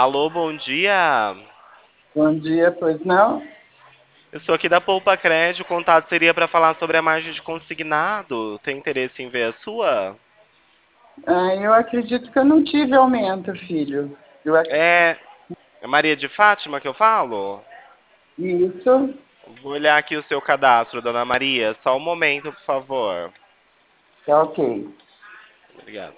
Alô, bom dia. Bom dia, pois não? Eu sou aqui da Poupa Crédito. O contato seria para falar sobre a margem de consignado. Tem interesse em ver a sua? Eu acredito que eu não tive aumento, filho. É, é Maria de Fátima que eu falo? Isso, Vou olhar aqui o seu cadastro, dona Maria. Só um momento, por favor. tá ok. Obrigado.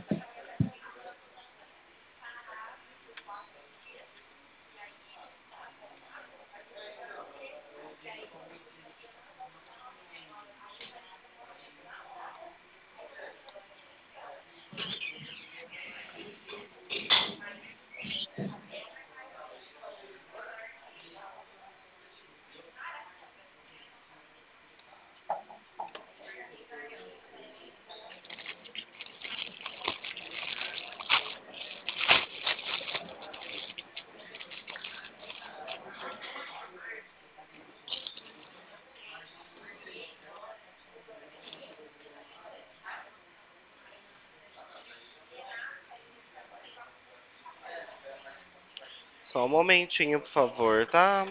Só um momentinho, por favor, tá?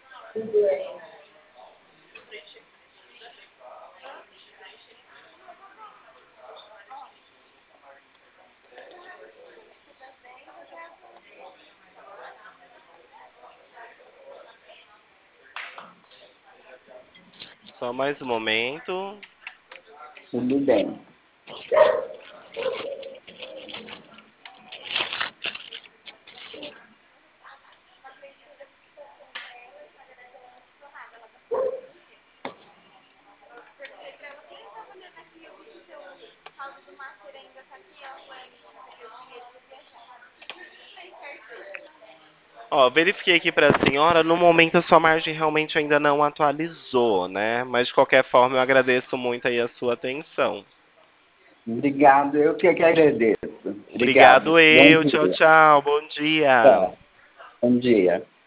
Só mais um momento. Tudo bem. Ó, verifiquei aqui para a senhora. No momento, a sua margem realmente ainda não atualizou, né? Mas de qualquer forma, eu agradeço muito aí a sua atenção. Obrigado, eu que agradeço. Obrigado. Obrigado Bom eu. Tchau, dia. tchau. Bom dia. Tá. Bom dia.